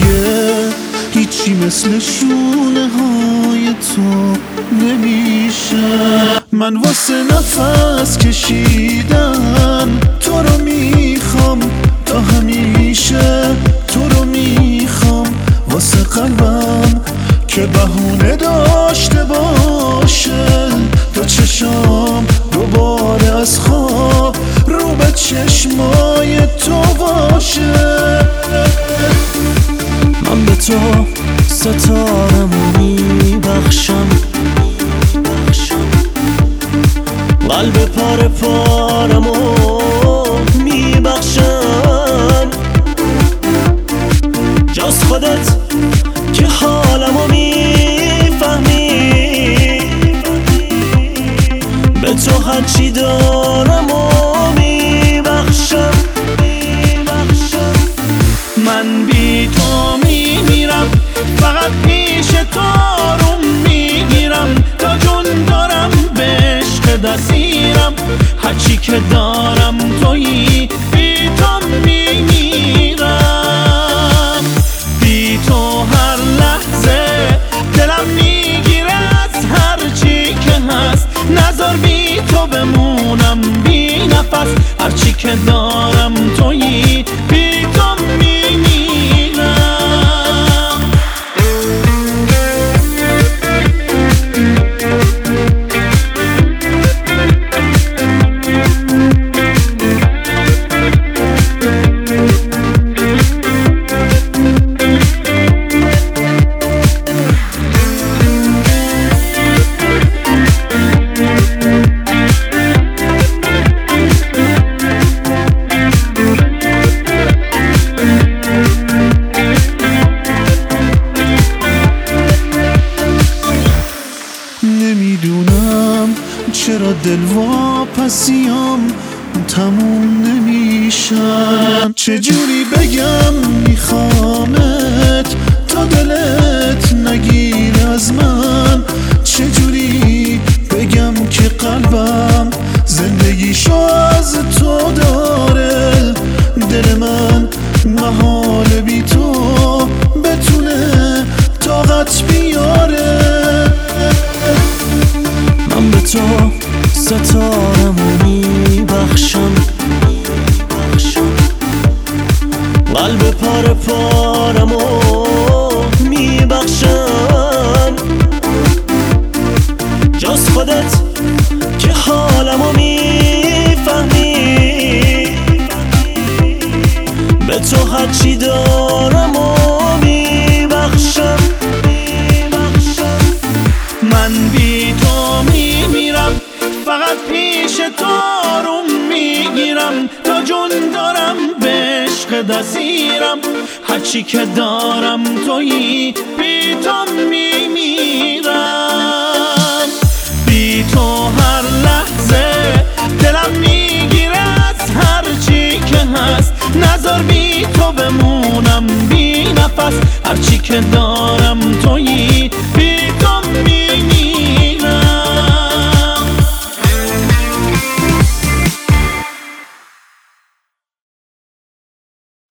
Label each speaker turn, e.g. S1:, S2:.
S1: دیگه هیچی مثل شونه های تو نمیشه. من واسه نفس کشیدن تو رو میخوام تا همیشه، تو رو میخوام واسه قلبم که بهونه داشته باشه، تا چشام دوباره از خواب رو به چشمای تو باشه. من به تو ستارمو میبخشم، قلب پاره پارمو میبخشم، جز خودت که حالمو میفهمی، به تو هرچی دارمو میبخشم. من بی تو میمیرم، فقط پیش تو آروم میگیرم، تا جون دارم به عشق دستیرم، هرچی که دارم تویی، بی تو میمیرم. بی تو هر لحظه دلم میگیره از هرچی که هست، نذار بی تو بمونم بی نفس، هرچی که دارم تویی، بی تو میمیرم. نمیدونم چرا دلواپسیام تموم نمیشن، چجوری بگم میخوامت تا دلت نگیر از من، چجوری بگم که قلبم زندگیشو از تو داره، دل من محال بی تو بتونه طاقت بیاره. من به تو ستارمو میبخشم، قلب پاره پارمو میبخشم، جز خودت که حالمو میفهمی، به تو هرچی دارمو میبخشم. من بی تو میمیرم، فقط پیش تو آروم میگیرم، تا جون دارم به عشق دستیرم، هرچی که دارم تویی، بی تو میمیرم. بی تو هر لحظه دلم میگیره از هرچی که هست، نذار بی تو بمونم بی نفس، هرچی که دارم تویی.